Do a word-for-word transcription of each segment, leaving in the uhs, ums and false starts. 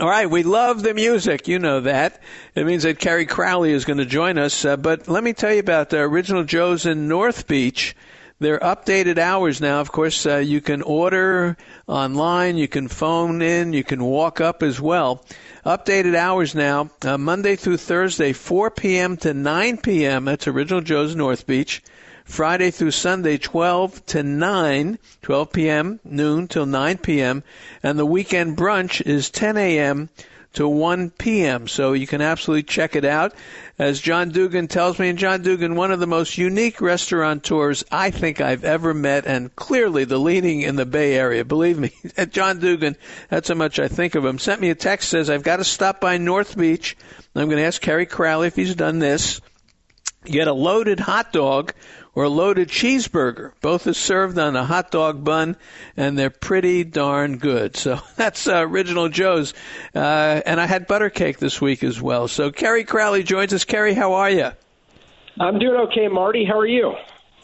All right, we love the music. You know that. It means that Kerry Crowley is going to join us. Uh, but let me tell you about the Original Joe's in North Beach. Their updated hours now. Of course, uh, you can order online, you can phone in, you can walk up as well. Updated hours now, uh, Monday through Thursday, four p.m. to nine p.m. That's Original Joe's North Beach. Friday through Sunday, twelve to nine, twelve p.m., noon till nine p.m., and the weekend brunch is ten a.m. to one p.m., so you can absolutely check it out. As John Dugan tells me, and John Dugan, one of the most unique restaurateurs I think I've ever met, and clearly the leading in the Bay Area. Believe me, John Dugan, that's how much I think of him. Sent me a text, says, I've got to stop by North Beach. I'm going to ask Kerry Crowley if he's done this. Get a loaded hot dog or a loaded cheeseburger. Both are served on a hot dog bun, and they're pretty darn good. So that's uh, Original Joe's. Uh, and I had butter cake this week as well. So Kerry Crowley joins us. Kerry, how are you? I'm doing okay, Marty. How are you?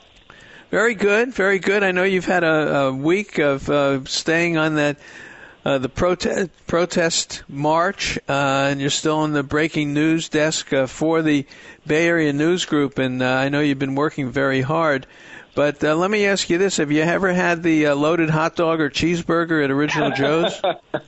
Very good, very good. I know you've had a, a week of uh, staying on that Uh, the protest protest march, uh, and you're still on the breaking news desk uh, for the Bay Area News Group, and uh, I know you've been working very hard. But uh, let me ask you this. Have you ever had the uh, loaded hot dog or cheeseburger at Original Joe's?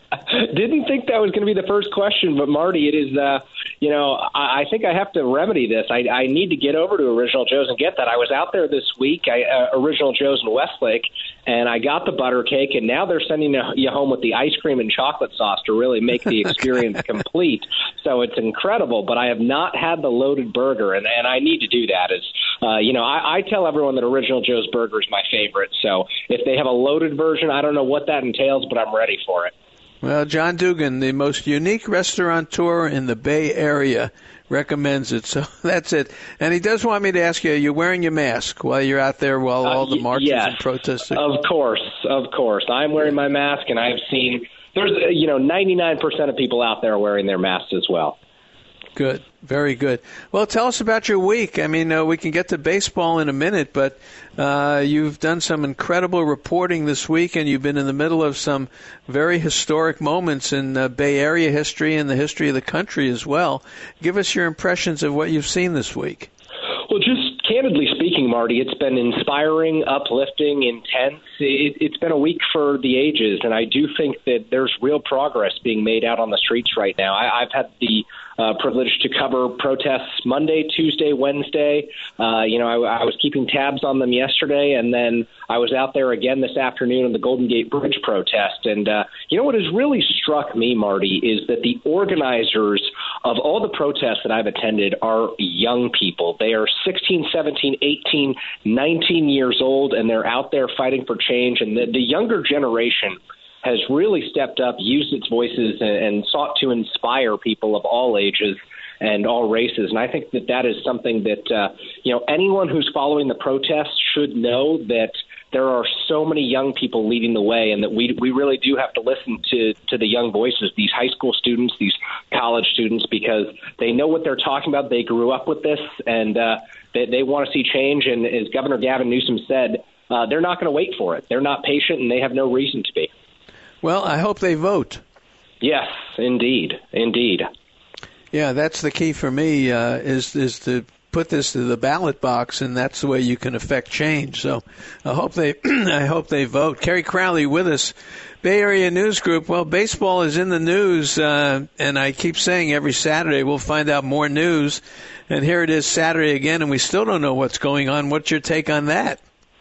Didn't think that was going to be the first question, but Marty, it is, uh, you know, I, I think I have to remedy this. I, I need to get over to Original Joe's and get that. I was out there this week, I, uh, Original Joe's in Westlake, and I got the butter cake, and now they're sending you home with the ice cream and chocolate sauce to really make the experience okay. complete. So it's incredible, but I have not had the loaded burger, and, and I need to do that. As, uh, you know, I, I tell everyone that Original Joe's burger is my favorite, so if they have a loaded version, I don't know what that entails, but I'm ready for it. Well, John Dugan, the most unique restaurateur in the Bay Area, recommends it. So that's it. And he does want me to ask you, are you wearing your mask while you're out there while all the marches uh, yes, and protests are? Of course, of course. I'm wearing my mask, and I've seen there's, you know, ninety-nine percent of people out there wearing their masks as well. Good. Very good. Well, tell us about your week. I mean, uh, we can get to baseball in a minute, but uh, you've done some incredible reporting this week, and you've been in the middle of some very historic moments in uh, Bay Area history and the history of the country as well. Give us your impressions of what you've seen this week. Well, just candidly speaking, Marty, it's been inspiring, uplifting, intense. It, it's been a week for the ages, and I do think that there's real progress being made out on the streets right now. I, I've had the uh, privilege to cover protests Monday, Tuesday, Wednesday. Uh, you know, I, I was keeping tabs on them yesterday, and then I was out there again this afternoon in the Golden Gate Bridge protest. And, uh, you know, what has really struck me, Marty, is that the organizers of all the protests that I've attended are young people. They are sixteen, seventeen, eighteen, nineteen years old, and they're out there fighting for change. And the, the younger generation has really stepped up, used its voices, and, and sought to inspire people of all ages and all races. And I think that that is something that, uh, you know, anyone who's following the protests should know that there are so many young people leading the way, and that we we really do have to listen to, to the young voices, these high school students, these college students, because they know what they're talking about. They grew up with this, and uh, they, they want to see change. And as Governor Gavin Newsom said, uh, they're not going to wait for it. They're not patient, and they have no reason to be. Well, I hope they vote. Yes, indeed, indeed. Yeah, that's the key for me, uh, is is to put this to the ballot box, and that's the way you can affect change. So I hope they I hope they vote. Kerry Crowley with us, Bay Area News Group. Well, baseball is in the news, uh, and I keep saying every Saturday we'll find out more news. And here it is Saturday again, and we still don't know what's going on. What's your take on that?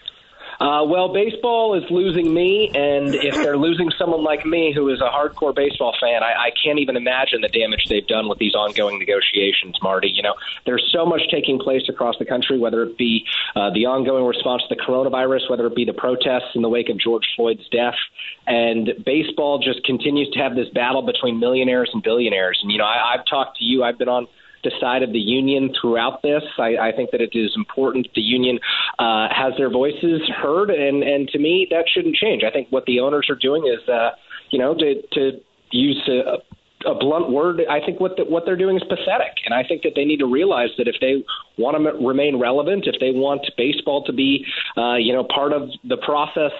Uh, well, baseball is losing me, and if they're losing someone like me who is a hardcore baseball fan, I, I can't even imagine the damage they've done with these ongoing negotiations, Marty. You know, there's so much taking place across the country, whether it be uh, the ongoing response to the coronavirus, whether it be the protests in the wake of George Floyd's death, and baseball just continues to have this battle between millionaires and billionaires. And, you know, I, I've talked to you, I've been on the side of the union throughout this. I, I think that it is important the union uh, has their voices heard, and, and to me, that shouldn't change. I think what the owners are doing is, uh, you know, to, to use a, a blunt word, I think what the, what they're doing is pathetic, and I think that they need to realize that if they want to remain relevant, if they want baseball to be, uh, you know, part of the process of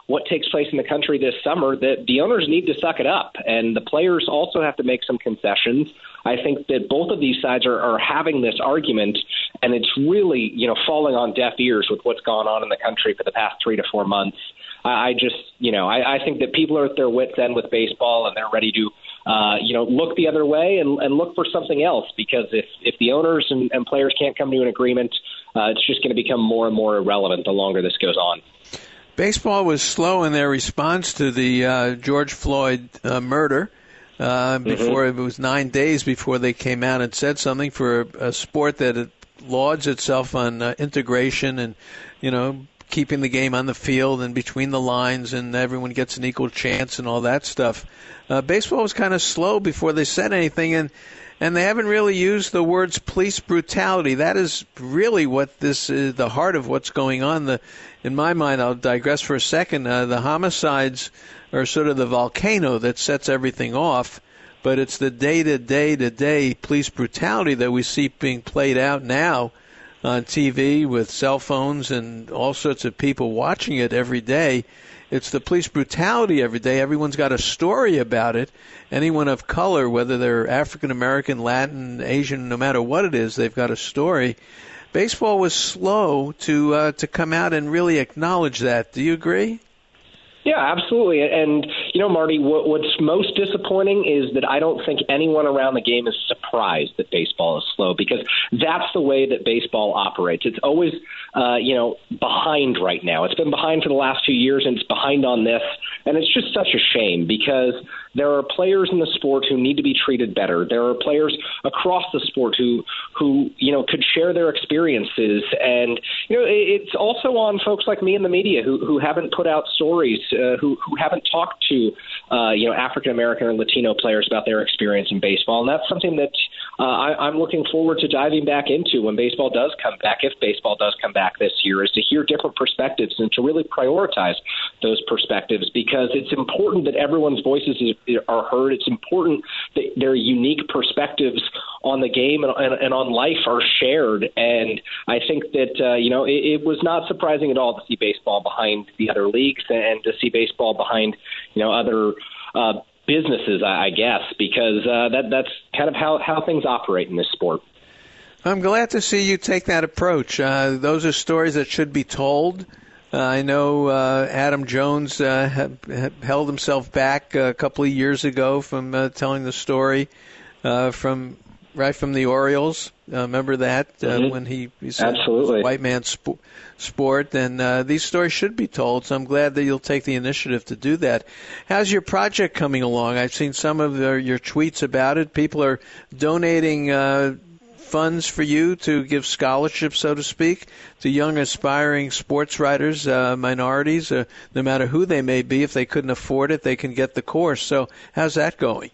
what takes place in the country this summer, that the owners need to suck it up. And the players also have to make some concessions. I think that both of these sides are, are having this argument, and it's really, you know, falling on deaf ears with what's gone on in the country for the past three to four months. I just, you know, I, I think that people are at their wits' end with baseball, and they're ready to, uh, you know, look the other way and, and look for something else. Because if, if the owners and, and players can't come to an agreement, uh, it's just going to become more and more irrelevant the longer this goes on. Baseball was slow in their response to the uh, George Floyd uh, murder. Uh, before mm-hmm. It was nine days before they came out and said something for a, a sport that lauds itself on uh, integration and, you know, keeping the game on the field and between the lines and everyone gets an equal chance and all that stuff. Uh, baseball was kind of slow before they said anything, and and they haven't really used the words police brutality. That is really what this is, the heart of what's going on. The, in my mind, I'll digress for a second, uh, the homicides are sort of the volcano that sets everything off, but it's the day-to-day to day police brutality that we see being played out now on T V with cell phones and all sorts of people watching it every day. It's the police brutality every day. Everyone's got a story about it. Anyone of color, whether they're African American, Latin, Asian, no matter what it is, they've got a story. Baseball was slow to uh, to come out and really acknowledge that. Do you agree? Yeah, absolutely. And, you know, Marty, what, what's most disappointing is that I don't think anyone around the game is surprised that baseball is slow, because that's the way that baseball operates. It's always, uh, you know, behind right now. It's been behind for the last few years, and it's behind on this. And it's just such a shame, because there are players in the sport who need to be treated better. There are players across the sport who, who you know, could share their experiences. And, you know, it's also on folks like me in the media who, who haven't put out stories, uh, who, who haven't talked to, uh, you know, African-American or Latino players about their experience in baseball. And that's something that uh, I, I'm looking forward to diving back into when baseball does come back, if baseball does come back this year, is to hear different perspectives and to really prioritize those perspectives, because it's important that everyone's voices are heard. It's important that their unique perspectives on the game and, and, and on life are shared. And I think that, uh, you know, it, it was not surprising at all to see baseball behind the other leagues and to see baseball behind, you know, other uh, businesses, I, I guess, because uh, that that's kind of how, how things operate in this sport. I'm glad to see you take that approach. Uh, those are stories that should be told. Uh, I know uh, Adam Jones uh, had, had held himself back a couple of years ago from uh, telling the story uh, from right from the Orioles. Uh, remember that uh, mm-hmm. when he, he said Absolutely. It was a white man's sp- sport, and uh, these stories should be told. So I'm glad that you'll take the initiative to do that. How's your project coming along? I've seen some of the, your tweets about it. People are donating Uh, funds for you to give scholarships, so to speak, to young aspiring sports writers, uh, minorities, uh, no matter who they may be. If they couldn't afford it, they can get the course. So how's that going?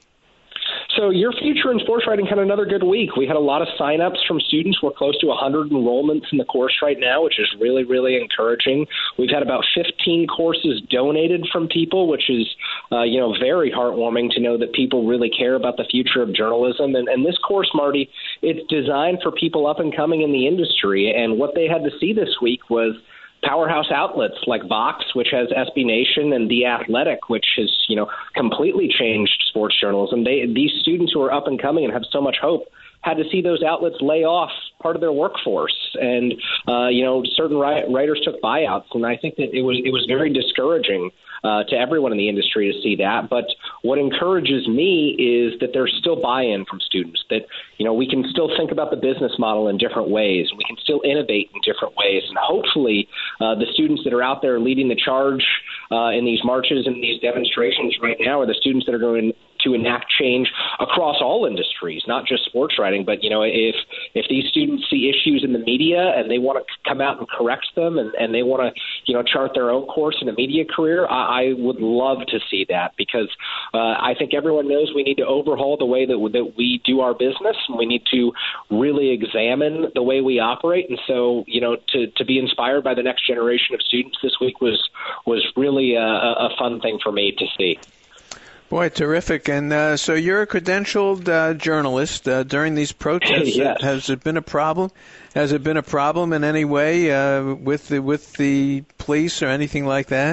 So Your Future in Sports Writing had another good week. We had a lot of sign-ups from students. We're close to one hundred enrollments in the course right now, which is really, really encouraging. We've had about fifteen courses donated from people, which is, uh, you know, very heartwarming to know that people really care about the future of journalism. And, and this course, Marty, it's designed for people up and coming in the industry. And what they had to see this week was powerhouse outlets like Vox, which has S B Nation, and The Athletic, which has, you know, completely changed sports journalism. They, these students who are up and coming and have so much hope had to see those outlets lay off part of their workforce, and uh, you know, certain writers took buyouts, and I think that it was it was very discouraging uh, to everyone in the industry to see that. But what encourages me is that there's still buy-in from students. That, you know, we can still think about the business model in different ways. We can still innovate in different ways, and hopefully, uh, the students that are out there leading the charge uh, in these marches and these demonstrations right now are the students that are going to enact change across all industries, not just sports writing. But, you know, if if these students see issues in the media and they want to come out and correct them, and, and they want to, you know, chart their own course in a media career, I, I would love to see that, because uh, I think everyone knows we need to overhaul the way that, that we do our business, and we need to really examine the way we operate. And so, you know, to, to be inspired by the next generation of students this week was was really a, a fun thing for me to see. Boy, terrific. And uh, so you're a credentialed uh, journalist. Uh, during these protests, yes. Has it been a problem? Has it been a problem in any way uh, with the, with the police or anything like that?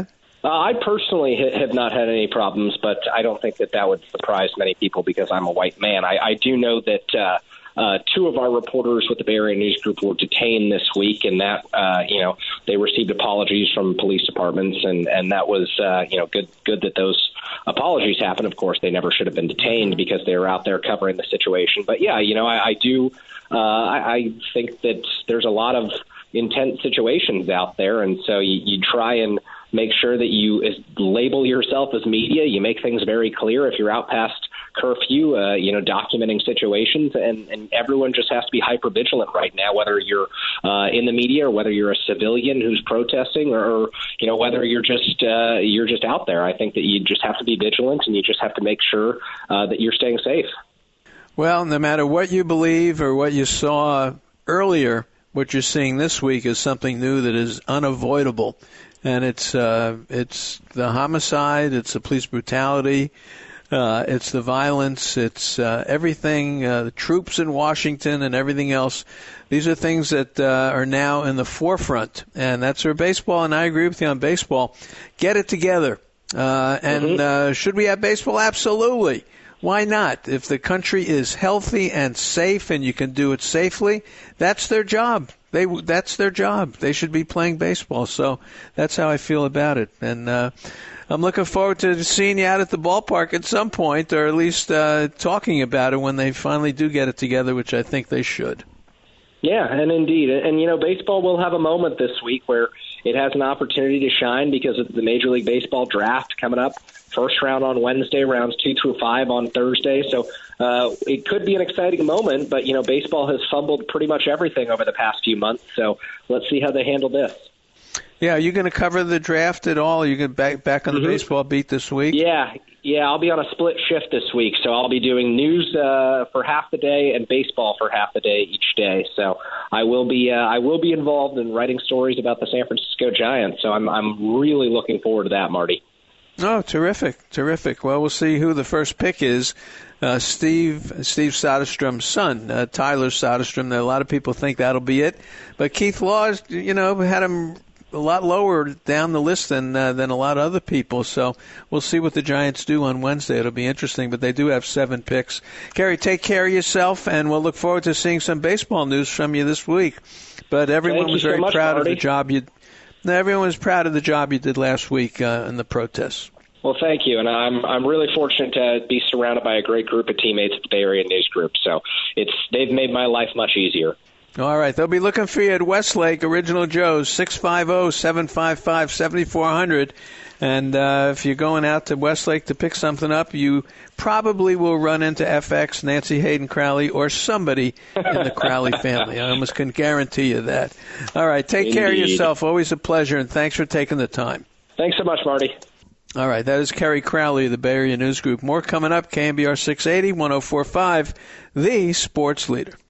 Uh, I personally ha- have not had any problems, but I don't think that that would surprise many people because I'm a white man. I, I do know that uh, uh, two of our reporters with the Bay Area News Group were detained this week, and that uh, you know they received apologies from police departments, and and that was uh, you know good good that those apologies happened. Of course, they never should have been detained because they were out there covering the situation. But yeah, you know, I, I do uh, I, I think that there's a lot of intense situations out there, and so you, you try and make sure that you is, label yourself as media. You make things very clear if you're out past curfew, uh, you know, documenting situations, and, and everyone just has to be hyper vigilant right now, whether you're uh, in the media or whether you're a civilian who's protesting, or you know, whether you're just uh, you're just out there. I think that you just have to be vigilant, and you just have to make sure uh, that you're staying safe. Well, no matter what you believe or what you saw earlier, what you're seeing this week is something new that is unavoidable. And it's uh, it's the homicide, it's the police brutality, uh, it's the violence, it's uh, everything, uh, the troops in Washington and everything else. These are things that uh, are now in the forefront, and that's where baseball, and I agree with you on baseball, get it together. Uh, and mm-hmm. uh, should we have baseball? Absolutely. Why not? If the country is healthy and safe and you can do it safely, that's their job. They that's their job. They should be playing baseball. So that's how I feel about it. And uh, I'm looking forward to seeing you out at the ballpark at some point, or at least uh, talking about it when they finally do get it together, which I think they should. Yeah, and indeed. And, you know, baseball will have a moment this week where it has an opportunity to shine because of the Major League Baseball draft coming up. First round on Wednesday, rounds two through five on Thursday. So uh, it could be an exciting moment, but, you know, baseball has fumbled pretty much everything over the past few months. So let's see how they handle this. Yeah, are you going to cover the draft at all? Are you going to back back on the mm-hmm. baseball beat this week? Yeah, yeah, I'll be on a split shift this week, so I'll be doing news uh, for half the day and baseball for half the day each day. So I will be uh, I will be involved in writing stories about the San Francisco Giants. So I'm I'm really looking forward to that, Marty. Oh, terrific, terrific. Well, we'll see who the first pick is. Uh, Steve Steve Soderstrom's son, uh, Tyler Soderstrom. A lot of people think that'll be it, but Keith Law, you know, had him a lot lower down the list than uh, than a lot of other people. So we'll see what the Giants do on Wednesday. It'll be interesting, but they do have seven picks. Kerry, take care of yourself, and we'll look forward to seeing some baseball news from you this week. But everyone was very so much, proud Marty. of the job you. Everyone was proud of the job you did last week uh, in the protests. Well, thank you, and I'm I'm really fortunate to be surrounded by a great group of teammates at the Bay Area News Group. So it's they've made my life much easier. All right, they'll be looking for you at Westlake, Original Joe's, six five zero, seven five five, seven four zero zero. And uh, if you're going out to Westlake to pick something up, you probably will run into F X, Nancy Hayden Crowley, or somebody in the Crowley family. I almost can guarantee you that. All right, take Indeed. care of yourself. Always a pleasure, and thanks for taking the time. Thanks so much, Marty. All right, that is Kerry Crowley of the Bay Area News Group. More coming up, K M B R six eighty, one oh four point five, the sports leader.